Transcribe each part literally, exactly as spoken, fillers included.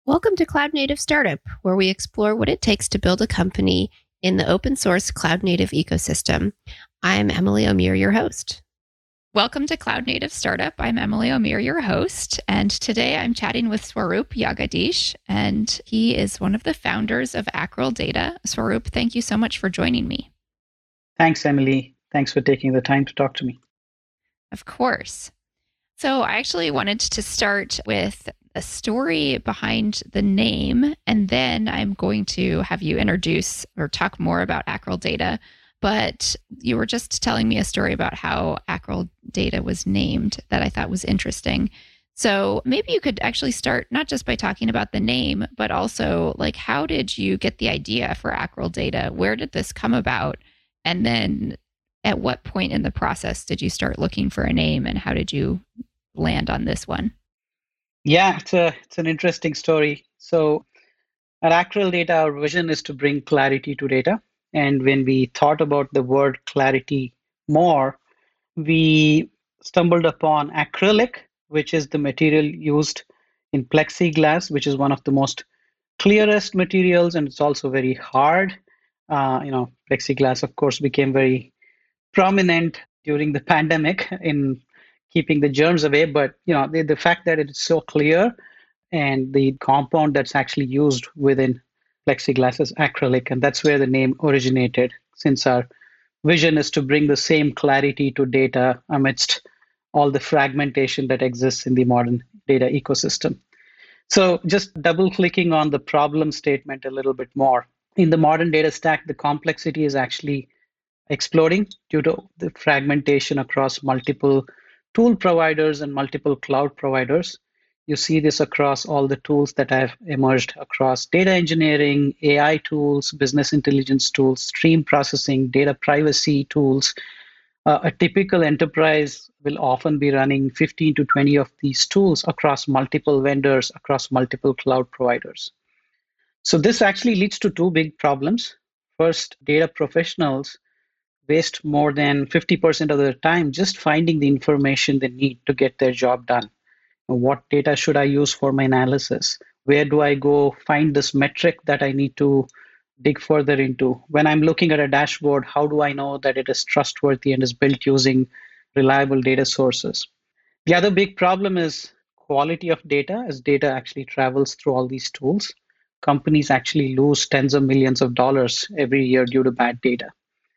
Welcome to Cloud Native Startup, where we explore what it takes to build a company in the open source cloud native ecosystem. I'm Emily O'Meara, your host. Welcome to Cloud Native Startup. I'm Emily O'Meara, your host, and today I'm chatting with Swaroop Jagadish, and he is one of the founders of Acral Data. Swaroop, thank you so much for joining me. Thanks, Emily. Thanks for taking the time to talk to me. Of course. So I actually wanted to start with a story behind the name, and then I'm going to have you introduce or talk more about Acral Data. But you were just telling me a story about how Acral Data was named that I thought was interesting. So maybe you could actually start not just by talking about the name, but also like, how did you get the idea for Acral Data? Where did this come about? And then at what point in the process did you start looking for a name, and how did you land on this one? Yeah, it's a it's an interesting story. So at Acral Data, our vision is to bring clarity to data. And when we thought about the word clarity more, we stumbled upon acrylic, which is the material used in plexiglass, which is one of the most clearest materials, and it's also very hard. Uh, you know, plexiglass, of course, became very prominent during the pandemic in keeping the germs away. But you know, the, the fact that it's so clear and the compound that's actually used within plexiglass is acrylic, and that's where the name originated. Since our vision is to bring the same clarity to data amidst all the fragmentation that exists in the modern data ecosystem. So just double clicking on the problem statement a little bit more. In the modern data stack, the complexity is actually exploding due to the fragmentation across multiple tool providers and multiple cloud providers. You see this across all the tools that have emerged across data engineering, A I tools, business intelligence tools, stream processing, data privacy tools. Uh, a typical enterprise will often be running fifteen to twenty of these tools across multiple vendors, across multiple cloud providers. So this actually leads to two big problems. First, data professionals waste more than fifty percent of their time just finding the information they need to get their job done. What data should I use for my analysis? Where do I go find this metric that I need to dig further into? When I'm looking at a dashboard, how do I know that it is trustworthy and is built using reliable data sources? The other big problem is quality of data. As data actually travels through all these tools, companies actually lose tens of millions of dollars every year due to bad data.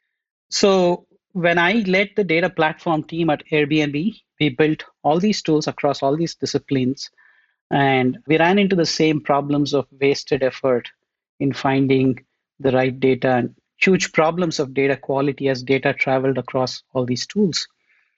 So when I led the data platform team at Airbnb, we built all these tools across all these disciplines, and we ran into the same problems of wasted effort in finding the right data and huge problems of data quality as data traveled across all these tools.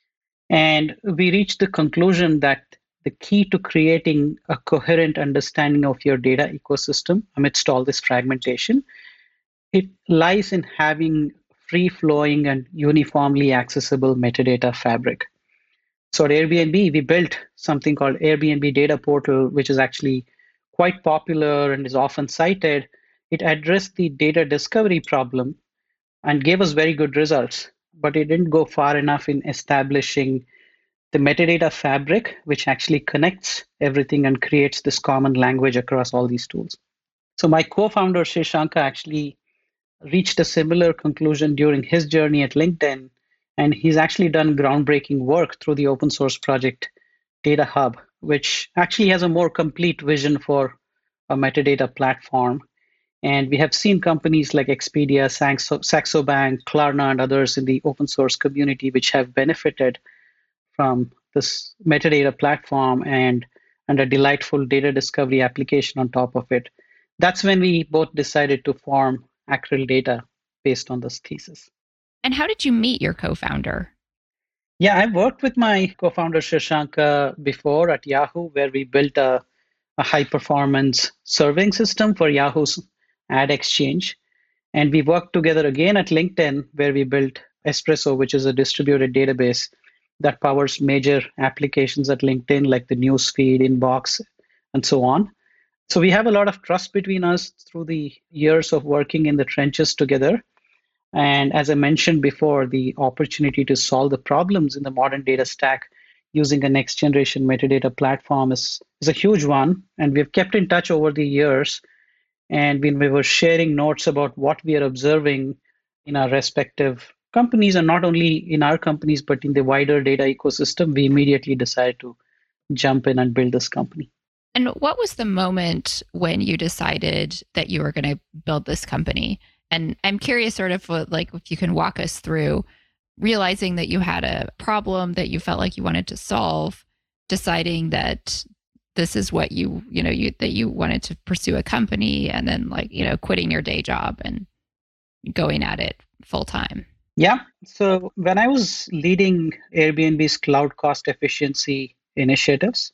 And we reached the conclusion that the key to creating a coherent understanding of your data ecosystem amidst all this fragmentation, it lies in having free-flowing and uniformly accessible metadata fabric. So at Airbnb, we built something called Airbnb Data Portal, which is actually quite popular and is often cited. It addressed the data discovery problem and gave us very good results, but it didn't go far enough in establishing the metadata fabric, which actually connects everything and creates this common language across all these tools. So my co-founder, Shashanka, actually reached a similar conclusion during his journey at LinkedIn, and he's actually done groundbreaking work through the open source project Data Hub, which actually has a more complete vision for a metadata platform. And we have seen companies like Expedia, Saxo, Saxo Bank, Klarna, and others in the open source community which have benefited from this metadata platform and, and a delightful data discovery application on top of it. That's when we both decided to form Acral Data based on this thesis. And how did you meet your co-founder? Yeah, I've worked with my co-founder Shashanka before at Yahoo, where we built a, a high-performance serving system for Yahoo's ad exchange. And we worked together again at LinkedIn, where we built Espresso, which is a distributed database that powers major applications at LinkedIn, like the newsfeed, inbox, and so on. So we have a lot of trust between us through the years of working in the trenches together. And as I mentioned before, the opportunity to solve the problems in the modern data stack using a next generation metadata platform is, is a huge one. And we've kept in touch over the years. And when we were sharing notes about what we are observing in our respective companies, and not only in our companies, but in the wider data ecosystem, we immediately decided to jump in and build this company. And what was the moment when you decided that you were going to build this company? And I'm curious, sort of, what, like, if you can walk us through realizing that you had a problem that you felt like you wanted to solve, deciding that this is what you, you know, you that you wanted to pursue a company, and then, like, you know, quitting your day job and going at it full time. Yeah. So when I was leading Airbnb's cloud cost efficiency initiatives,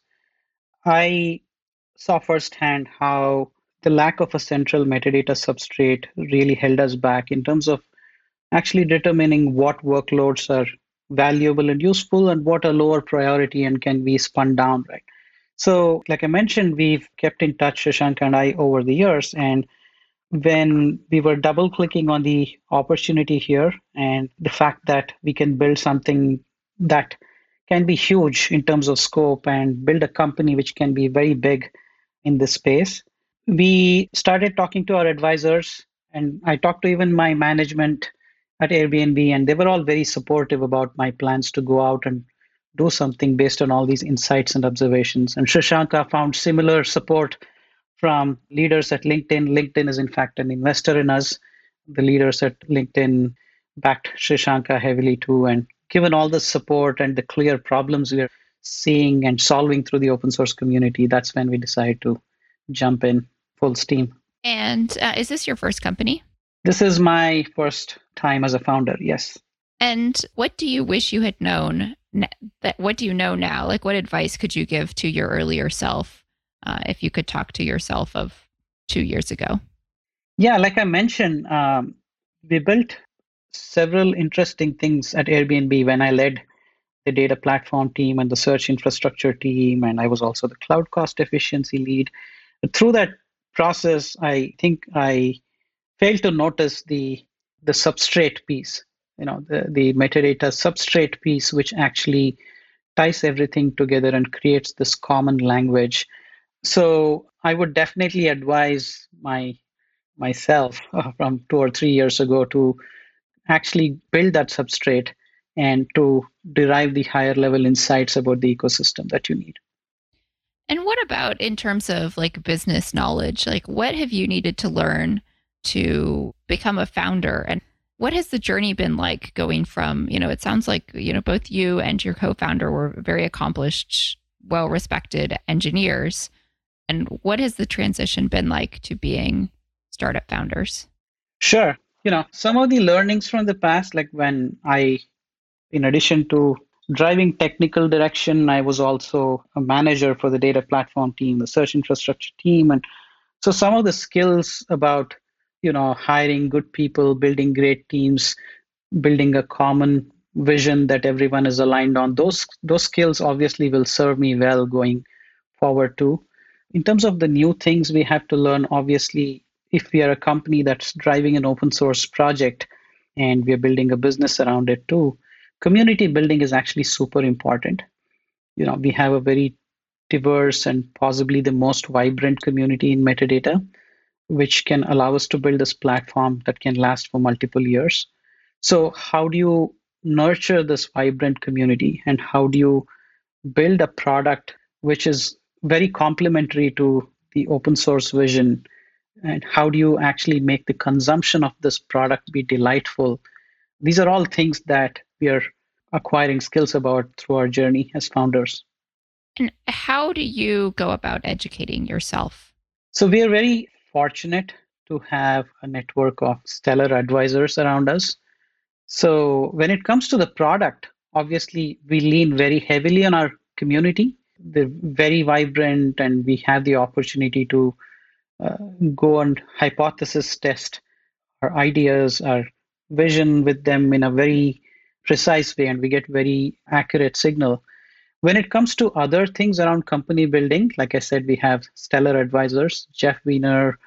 I saw firsthand how the lack of a central metadata substrate really held us back in terms of actually determining what workloads are valuable and useful and what are lower priority and can be spun down, right? So, like I mentioned, we've kept in touch, Shashank and I, over the years. And when we were double clicking on the opportunity here and the fact that we can build something that can be huge in terms of scope and build a company which can be very big in this space, we started talking to our advisors. And I talked to even my management at Airbnb, and they were all very supportive about my plans to go out and do something based on all these insights and observations. And Shashanka found similar support from leaders at LinkedIn. LinkedIn is, in fact, an investor in us. The leaders at LinkedIn backed Shashanka heavily too. And given all the support and the clear problems we are seeing and solving through the open source community, that's when we decided to jump in full steam. And uh, is this your first company? This is my first time as a founder, yes. And what do you wish you had known? That what do you know now? Like, what advice could you give to your earlier self, uh, if you could talk to yourself of two years ago? Yeah, like I mentioned, um, we built several interesting things at Airbnb when I led the data platform team and the search infrastructure team, and I was also the cloud cost efficiency lead. But through that process, I think I failed to notice the the substrate piece, you know, the, the metadata substrate piece, which actually ties everything together and creates this common language. So I would definitely advise my myself uh, from two or three years ago to actually build that substrate and to derive the higher level insights about the ecosystem that you need. And what about in terms of like business knowledge? Like, what have you needed to learn to become a founder? And what has the journey been like going from, you know, it sounds like, you know, both you and your co-founder were very accomplished, well-respected engineers. And what has the transition been like to being startup founders? Sure. You know, some of the learnings from the past, like when I, in addition to driving technical direction, I was also a manager for the data platform team, the search infrastructure team. And so some of the skills about, you know, hiring good people, building great teams, building a common vision that everyone is aligned on, those those skills obviously will serve me well going forward too. In terms of the new things we have to learn, obviously, if we are a company that's driving an open source project and we are building a business around it too, community building is actually super important. You know, we have a very diverse and possibly the most vibrant community in metadata, which can allow us to build this platform that can last for multiple years. So how do you nurture this vibrant community, and how do you build a product which is very complementary to the open source vision, and how do you actually make the consumption of this product be delightful? These are all things that we are acquiring skills about through our journey as founders. And how do you go about educating yourself? So we are very fortunate to have a network of stellar advisors around us. So when it comes to the product, obviously we lean very heavily on our community. They're very vibrant, and we have the opportunity to uh, go and hypothesis test our ideas, our vision with them in a very precise way, and we get very accurate signal. When it comes to other things around company building, like I said, we have stellar advisors. Jeff Wiener,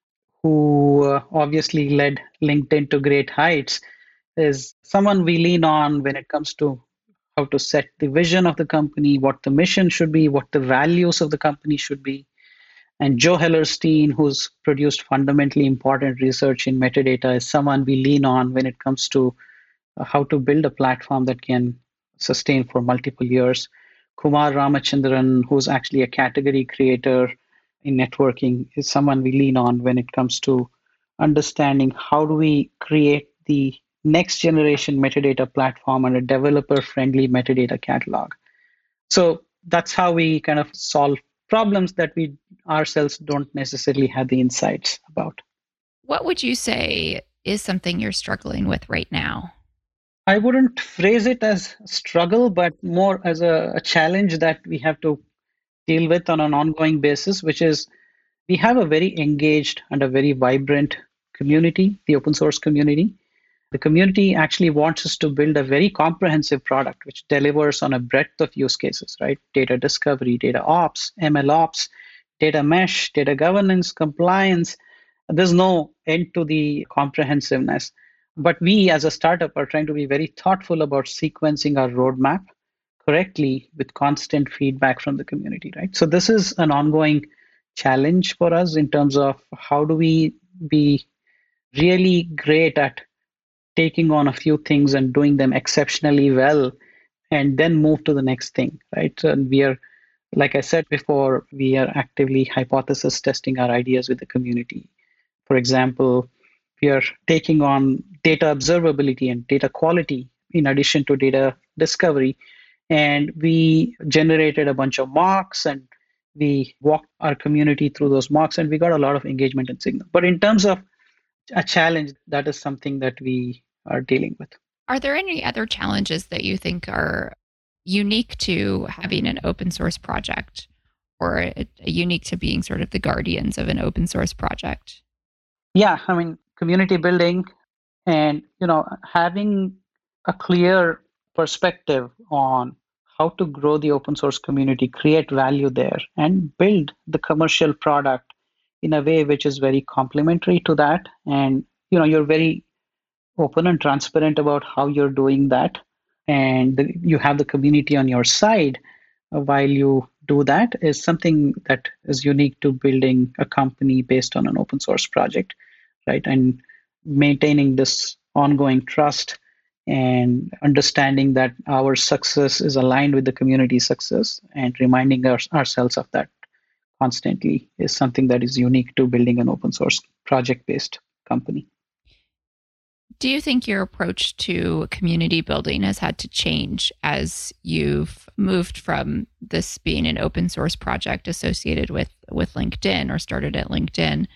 who uh, obviously led LinkedIn to great heights, is someone we lean on when it comes to how to set the vision of the company, what the mission should be, what the values of the company should be. And Joe Hellerstein, who's produced fundamentally important research in metadata, is someone we lean on when it comes to uh, how to build a platform that can sustain for multiple years. Kumar Ramachandran, who's actually a category creator in networking, is someone we lean on when it comes to understanding how do we create the next generation metadata platform and a developer friendly metadata catalog. So that's how we kind of solve problems that we ourselves don't necessarily have the insights about. What would you say is something you're struggling with right now? I wouldn't phrase it as struggle, but more as a, a challenge that we have to deal with on an ongoing basis, which is we have a very engaged and a very vibrant community, the open source community. The community actually wants us to build a very comprehensive product which delivers on a breadth of use cases, right? Data discovery, data ops, M L ops, data mesh, data governance, compliance. There's no end to the comprehensiveness. But we as a startup are trying to be very thoughtful about sequencing our roadmap correctly with constant feedback from the community, right? So this is an ongoing challenge for us in terms of how do we be really great at taking on a few things and doing them exceptionally well and then move to the next thing, right? And we are, like I said before, we are actively hypothesis testing our ideas with the community. For example, we are taking on data observability and data quality in addition to data discovery. And we generated a bunch of mocks and we walked our community through those mocks and we got a lot of engagement and signal. But in terms of a challenge, that is something that we are dealing with. Are there any other challenges that you think are unique to having an open source project or a, a unique to being sort of the guardians of an open source project? Yeah, I mean, community building and, you know, having a clear perspective on how to grow the open source community, create value there, and build the commercial product in a way which is very complementary to that. And, you know, you're very open and transparent about how you're doing that. And the, you have the community on your side uh, while you do that is something that is unique to building a company based on an open source project, right? And maintaining this ongoing trust and understanding that our success is aligned with the community success and reminding our, ourselves of that constantly is something that is unique to building an open source project based company. Do you think your approach to community building has had to change as you've moved from this being an open source project associated with, with LinkedIn or started at LinkedIn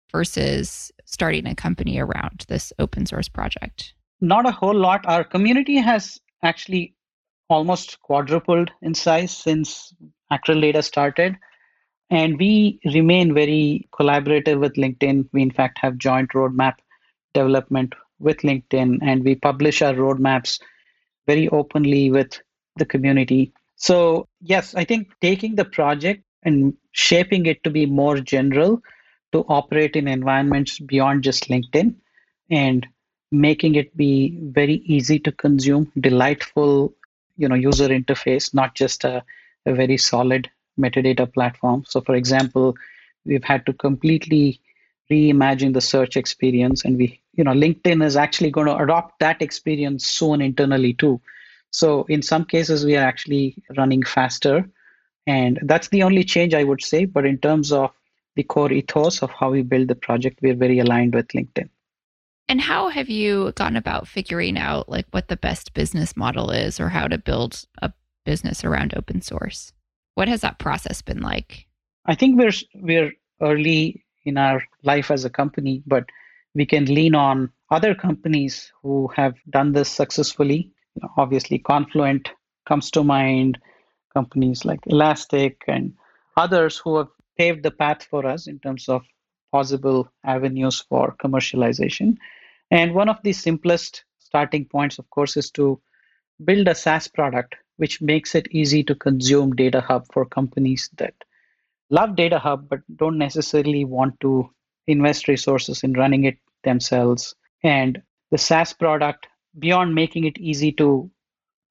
versus starting a company around this open source project? Not a whole lot. Our community has actually almost quadrupled in size since Acral Data started. And we remain very collaborative with LinkedIn. We, in fact, have joint roadmap development with LinkedIn, and we publish our roadmaps very openly with the community. So, yes, I think taking the project and shaping it to be more general to operate in environments beyond just LinkedIn and making it be very easy to consume, delightful, you know, user interface, not just a, a very solid metadata platform. So, for example, we've had to completely reimagine the search experience, and we, you know, LinkedIn is actually going to adopt that experience soon internally too. So, in some cases, we are actually running faster, and that's the only change I would say. But in terms of the core ethos of how we build the project, we're very aligned with LinkedIn. And how have you gone about figuring out like what the best business model is or how to build a business around open source? What has that process been like? I think we're we're early in our life as a company, but we can lean on other companies who have done this successfully. You know, obviously, Confluent comes to mind, companies like Elastic and others who have paved the path for us in terms of possible avenues for commercialization. And one of the simplest starting points, of course, is to build a SaaS product which makes it easy to consume Data Hub for companies that love Data Hub but don't necessarily want to invest resources in running it themselves. And the SaaS product, beyond making it easy to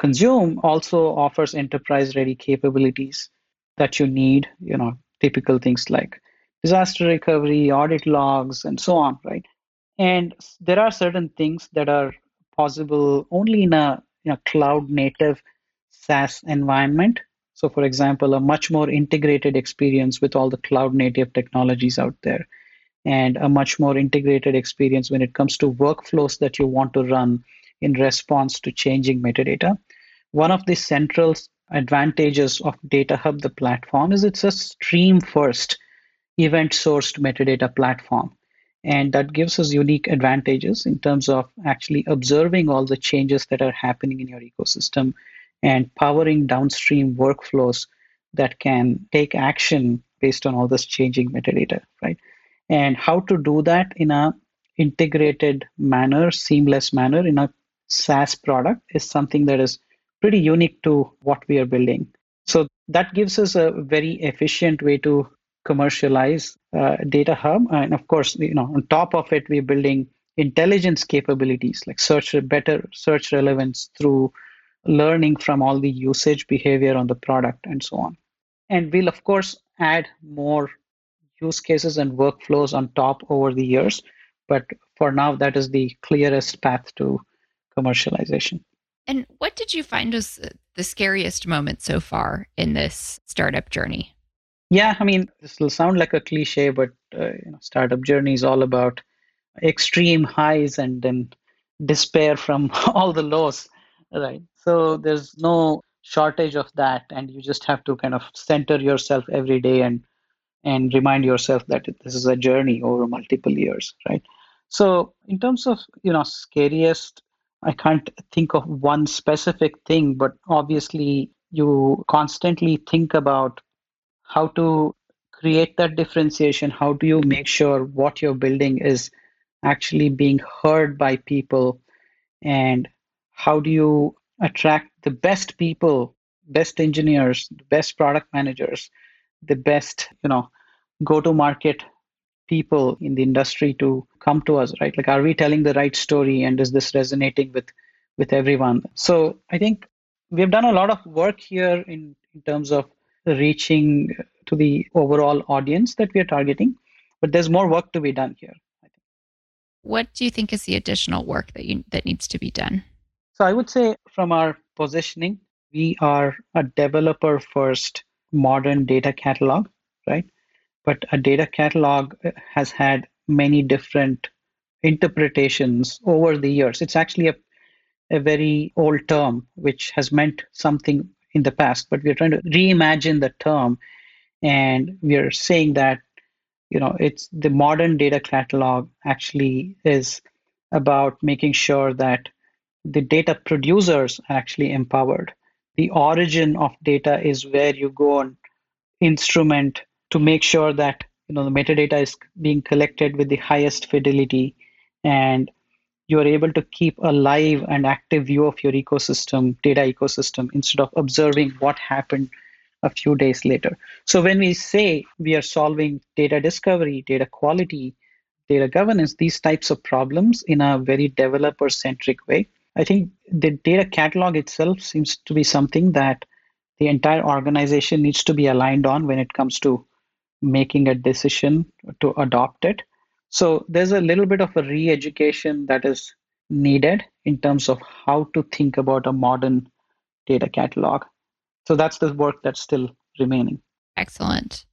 consume also offers enterprise ready capabilities that you need, you know, typical things like disaster recovery, audit logs, and so on, right? And there are certain things that are possible only in a, you know, cloud native SaaS environment. So, for example, a much more integrated experience with all the cloud native technologies out there, and a much more integrated experience when it comes to workflows that you want to run in response to changing metadata. One of the central advantages of Data Hub, the platform, is it's a stream first event sourced metadata platform. And that gives us unique advantages in terms of actually observing all the changes that are happening in your ecosystem and powering downstream workflows that can take action based on all this changing metadata, right? And how to do that in a integrated manner, seamless manner in a SaaS product is something that is pretty unique to what we are building. So that gives us a very efficient way to commercialize uh, Data Hub. And of course, you know, on top of it, we're building intelligence capabilities like search, better search relevance through learning from all the usage behavior on the product and so on. And we'll, of course, add more use cases and workflows on top over the years. But for now, that is the clearest path to commercialization. And what did you find was the scariest moment so far in this startup journey? Yeah, I mean, this will sound like a cliche, but uh, you know, startup journey is all about extreme highs and then despair from all the lows, right? So there's no shortage of that, and you just have to kind of center yourself every day and and remind yourself that this is a journey over multiple years, right? So in terms of, you know, scariest, I can't think of one specific thing, but obviously you constantly think about how to create that differentiation. How do you make sure what you're building is actually being heard by people, and how do you attract the best people, best engineers, the best product managers, the best, you know, go to market people in the industry to come to us, right? Like, are we telling the right story, and is this resonating with with everyone? So I think we've done a lot of work here in, in terms of reaching to the overall audience that we are targeting, but there's more work to be done here, I think. What do you think is the additional work that you that needs to be done? So I would say from our positioning, we are a developer first modern data catalog, right? But a data catalog has had many different interpretations over the years. It's actually a, a very old term, which has meant something in the past, but we're trying to reimagine the term. And we're saying that, you know, it's the modern data catalog actually is about making sure that the data producers are actually empowered. The origin of data is where you go and instrument to make sure that, you know, the metadata is being collected with the highest fidelity, and you are able to keep a live and active view of your ecosystem, data ecosystem, instead of observing what happened a few days later. So when we say we are solving data discovery, data quality, data governance, these types of problems in a very developer centric way, I think the data catalog itself seems to be something that the entire organization needs to be aligned on when it comes to making a decision to adopt it. So there's a little bit of a re-education that is needed in terms of how to think about a modern data catalog. So that's the work that's still remaining. Excellent.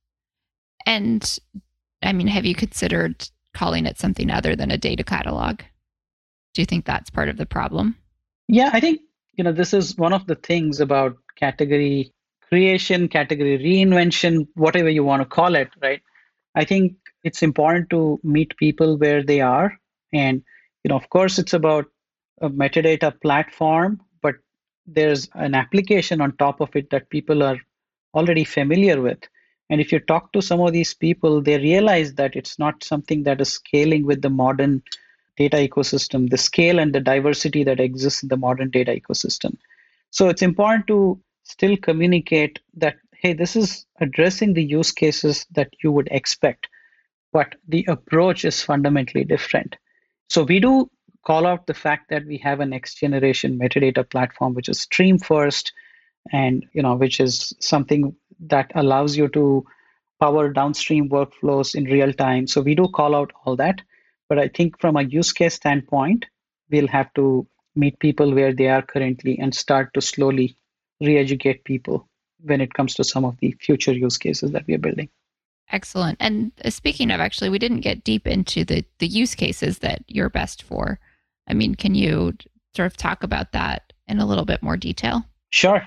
And I mean, have you considered calling it something other than a data catalog? Do you think that's part of the problem? Yeah, I think, you know, this is one of the things about category creation, category reinvention, whatever you want to call it, right? I think it's important to meet people where they are. And, you know, of course, it's about a metadata platform, but there's an application on top of it that people are already familiar with. And if you talk to some of these people, they realize that it's not something that is scaling with the modern data ecosystem, the scale and the diversity that exists in the modern data ecosystem. So it's important to still communicate that, hey, this is addressing the use cases that you would expect, but the approach is fundamentally different. So we do call out the fact that we have a next generation metadata platform, which is stream first, and you know, which is something that allows you to power downstream workflows in real time. So we do call out all that. But I think from a use case standpoint, we'll have to meet people where they are currently and start to slowly re-educate people when it comes to some of the future use cases that we are building. Excellent. And uh, speaking of, actually, we didn't get deep into the the use cases that you're best for. I mean, can you sort of talk about that in a little bit more detail? Sure.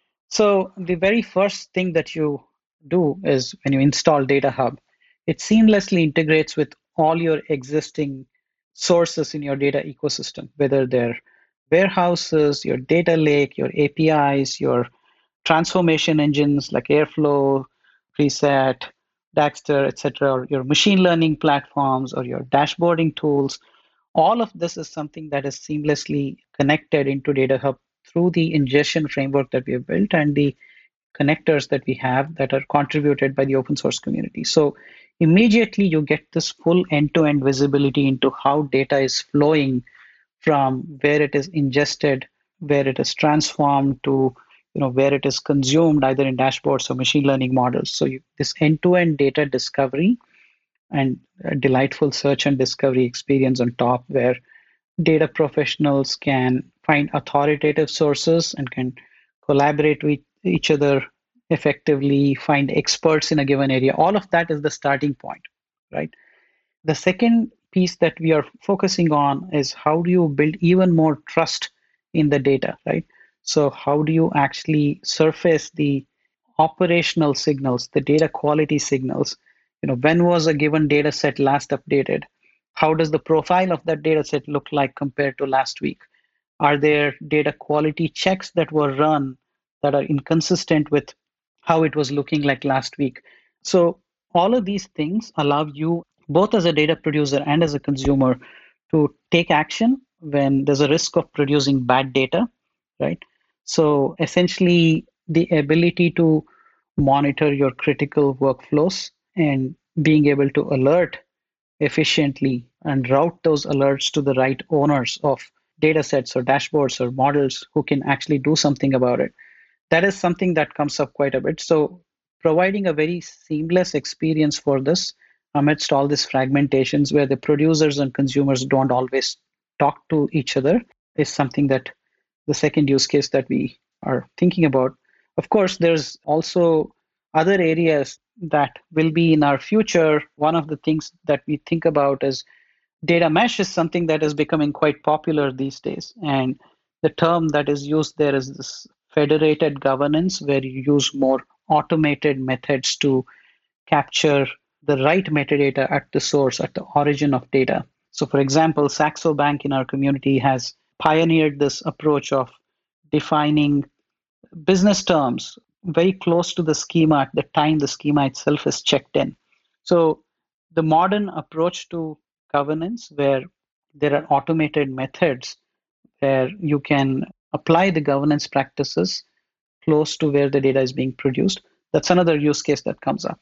So the very first thing that you do is when you install Data Hub, it seamlessly integrates with all your existing sources in your data ecosystem, whether they're warehouses, your data lake, your A P Is, your transformation engines like Airflow, Preset, Daxter, et cetera, or your machine learning platforms or your dashboarding tools. All of this is something that is seamlessly connected into Data Hub through the ingestion framework that we have built and the connectors that we have that are contributed by the open source community. So immediately you get this full end-to-end visibility into how data is flowing from where it is ingested, where it is transformed to you know where it is consumed either in dashboards or machine learning models. So you, this end-to-end data discovery and a delightful search and discovery experience on top where data professionals can find authoritative sources and can collaborate with each other effectively, find experts in a given area. All of that is the starting point, right? The second piece that we are focusing on is how do you build even more trust in the data, right? So how do you actually surface the operational signals, the data quality signals? You know, when was a given data set last updated? How does the profile of that data set look like compared to last week? Are there data quality checks that were run that are inconsistent with how it was looking like last week? So all of these things allow you, both as a data producer and as a consumer, to take action when there's a risk of producing bad data, right? So essentially, the ability to monitor your critical workflows and being able to alert efficiently and route those alerts to the right owners of data sets or dashboards or models who can actually do something about it. That is something that comes up quite a bit. So providing a very seamless experience for this amidst all these fragmentations where the producers and consumers don't always talk to each other is something that the second use case that we are thinking about. Of course, there's also other areas that will be in our future. One of the things that we think about is data mesh is something that is becoming quite popular these days. And the term that is used there is this federated governance, where you use more automated methods to capture the right metadata at the source, at the origin of data. So for example, Saxo Bank in our community has pioneered this approach of defining business terms very close to the schema at the time the schema itself is checked in. So the modern approach to governance, where there are automated methods where you can apply the governance practices close to where the data is being produced, that's another use case that comes up.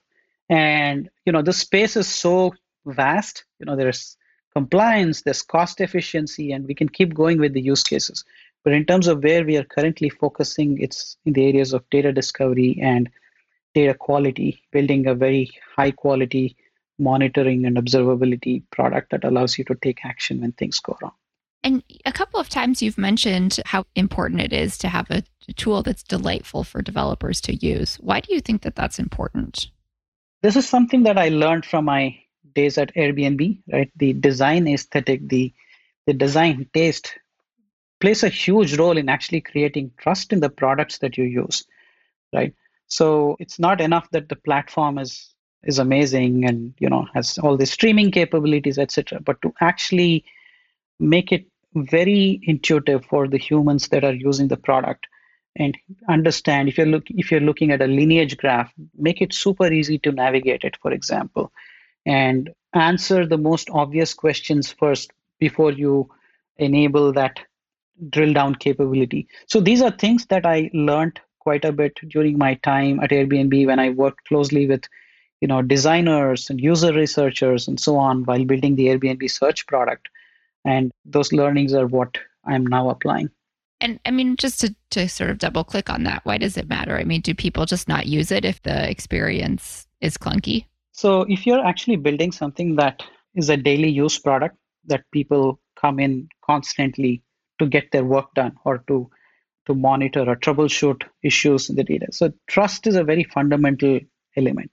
And you know, the space is so vast. You know, there's compliance, there's cost efficiency, and we can keep going with the use cases. But in terms of where we are currently focusing, it's in the areas of data discovery and data quality, building a very high quality monitoring and observability product that allows you to take action when things go wrong. And a couple of times you've mentioned how important it is to have a tool that's delightful for developers to use. Why do you think that that's important? This is something that I learned from my days at Airbnb, right? The design aesthetic, the, the design taste plays a huge role in actually creating trust in the products that you use, right? So it's not enough that the platform is is amazing and you know has all the streaming capabilities, et cetera. But to actually make it very intuitive for the humans that are using the product and understand if you're look if you're looking at a lineage graph, make it super easy to navigate it, for example, and answer the most obvious questions first before you enable that drill down capability. So these are things that I learned quite a bit during my time at Airbnb when I worked closely with you know designers and user researchers and so on while building the Airbnb search product. And those learnings are what I'm now applying. And I mean, just to, to sort of double click on that, why does it matter? I mean, do people just not use it if the experience is clunky? So if you're actually building something that is a daily use product that people come in constantly to get their work done or to to monitor or troubleshoot issues in the data. So trust is a very fundamental element.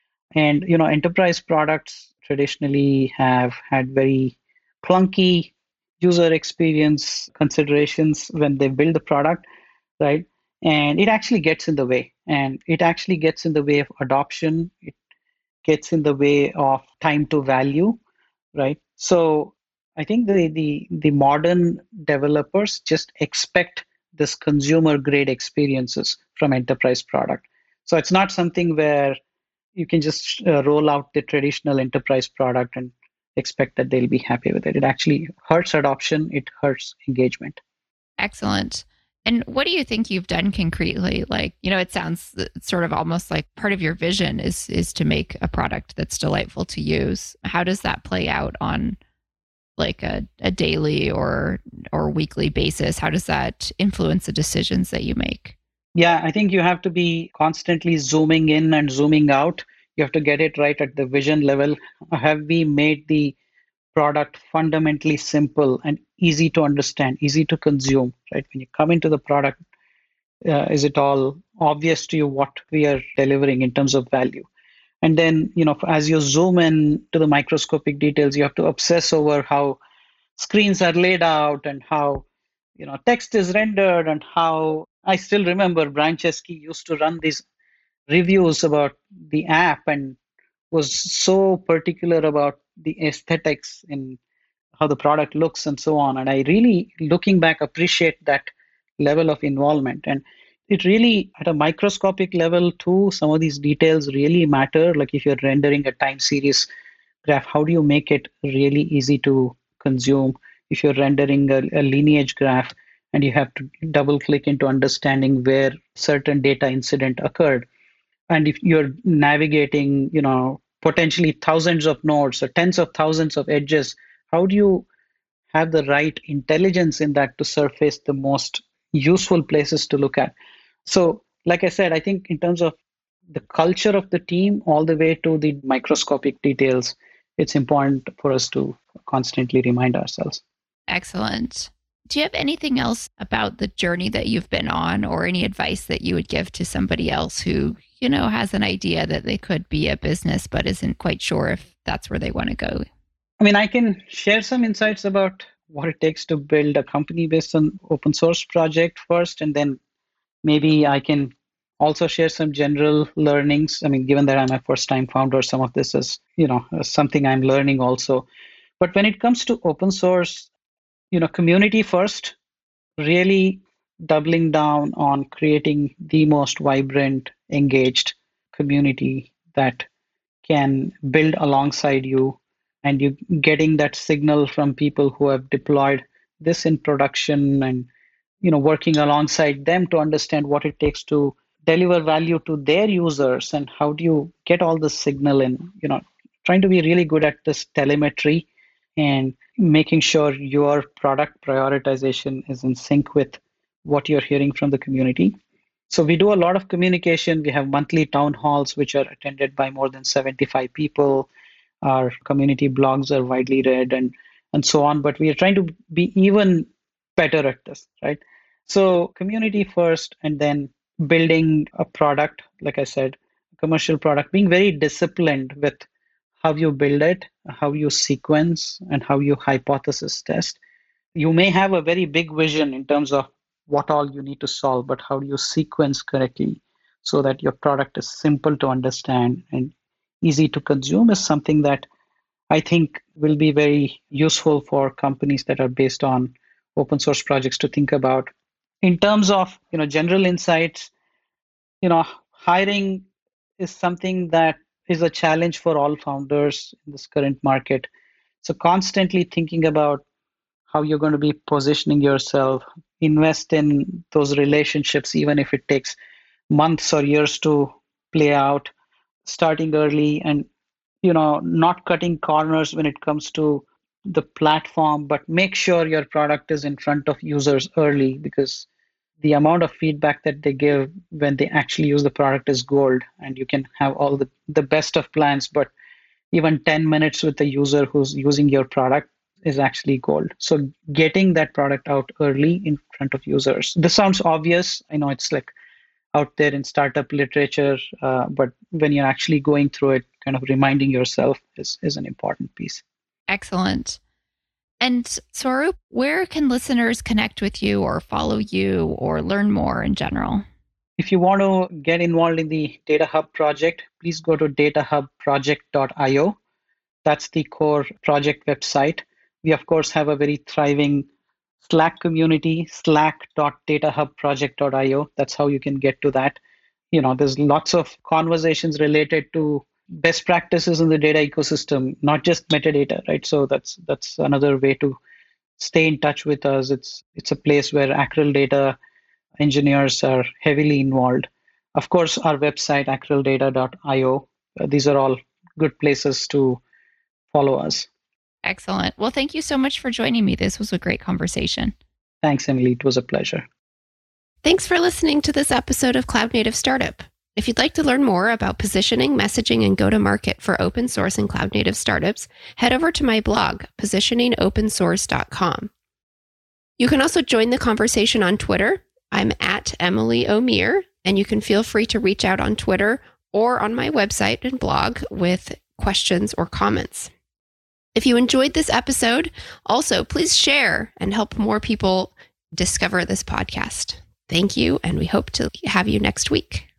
And you know, enterprise products traditionally have had very clunky user experience considerations when they build the product, right? And it actually gets in the way. And it actually gets in the way of adoption. It gets in the way of time to value, right? So I think the the the modern developers just expect this consumer grade experiences from enterprise product. So it's not something where you can just uh, roll out the traditional enterprise product and expect that they'll be happy with it. It actually hurts adoption, it hurts engagement. Excellent. And what do you think you've done concretely? Like, you know, it sounds sort of almost like part of your vision is is to make a product that's delightful to use. How does that play out on like a, a daily or or weekly basis? How does that influence the decisions that you make? Yeah, I think you have to be constantly zooming in and zooming out. You have to get it right at the vision level. Have we made the product fundamentally simple and easy to understand, easy to consume, right? When you come into the product, uh, is it all obvious to you what we are delivering in terms of value? And then, you know, as you zoom in to the microscopic details, you have to obsess over how screens are laid out and how, you know, text is rendered and how I still remember Brian Chesky used to run these reviews about the app and was so particular about the aesthetics in how the product looks and so on. And I really, looking back, appreciate that level of involvement. And it really, at a microscopic level, too, some of these details really matter. Like if you're rendering a time series graph, how do you make it really easy to consume? If you're rendering a, a lineage graph and you have to double click into understanding where certain data incident occurred, and if you're navigating, you know, potentially thousands of nodes or tens of thousands of edges, how do you have the right intelligence in that to surface the most useful places to look at? So, like I said, I think in terms of the culture of the team, all the way to the microscopic details, it's important for us to constantly remind ourselves. Excellent. Do you have anything else about the journey that you've been on or any advice that you would give to somebody else who, you know, has an idea that they could be a business but isn't quite sure if that's where they want to go? I mean, I can share some insights about what it takes to build a company based on open source project first, and then maybe I can also share some general learnings. I mean, given that I'm a first time founder, some of this is, you know, something I'm learning also. But when it comes to open source, you know, community first, really doubling down on creating the most vibrant, engaged community that can build alongside you, and you getting that signal from people who have deployed this in production, and you know, working alongside them to understand what it takes to deliver value to their users, and how do you get all the signal in, you know, trying to be really good at this telemetry and making sure your product prioritization is in sync with what you're hearing from the community. So we do a lot of communication. We have monthly town halls, which are attended by more than seventy-five people. Our community blogs are widely read, and and so on. But we are trying to be even better at this, right? So community first, and then building a product, like I said, a commercial product, being very disciplined with how you build it, how you sequence, and how you hypothesis test. You may have a very big vision in terms of what all you need to solve, but how do you sequence correctly so that your product is simple to understand and easy to consume is something that I think will be very useful for companies that are based on open source projects to think about. In terms of, you know, general insights, you know, hiring is something that is a challenge for all founders in this current market. So constantly thinking about how you're going to be positioning yourself, invest in those relationships, even if it takes months or years to play out, starting early, and you know, not cutting corners when it comes to the platform, but make sure your product is in front of users early, because the amount of feedback that they give when they actually use the product is gold. And you can have all the, the best of plans, but even ten minutes with the user who's using your product is actually gold. So getting that product out early in front of users. This sounds obvious. I know it's like out there in startup literature, uh, but when you're actually going through it, kind of reminding yourself is, is an important piece. Excellent. And Swaroop, where can listeners connect with you or follow you or learn more in general? If you want to get involved in the Data Hub project, please go to data hub project dot io. That's the core project website. We, of course, have a very thriving Slack community, slack dot data hub project dot io. That's how you can get to that. You know, there's lots of conversations related to best practices in the data ecosystem, not just metadata, right? So that's that's another way to stay in touch with us. It's it's a place where Acral Data engineers are heavily involved. Of course, our website, acral data dot io. Uh, these are all good places to follow us. Excellent. Well, thank you so much for joining me. This was a great conversation. Thanks, Emily. It was a pleasure. Thanks for listening to this episode of Cloud Native Startup. If you'd like to learn more about positioning, messaging, and go-to-market for open source and cloud native startups, head over to my blog, positioning open source dot com. You can also join the conversation on Twitter. I'm at Emily Omier, and you can feel free to reach out on Twitter or on my website and blog with questions or comments. If you enjoyed this episode, also please share and help more people discover this podcast. Thank you, and we hope to have you next week.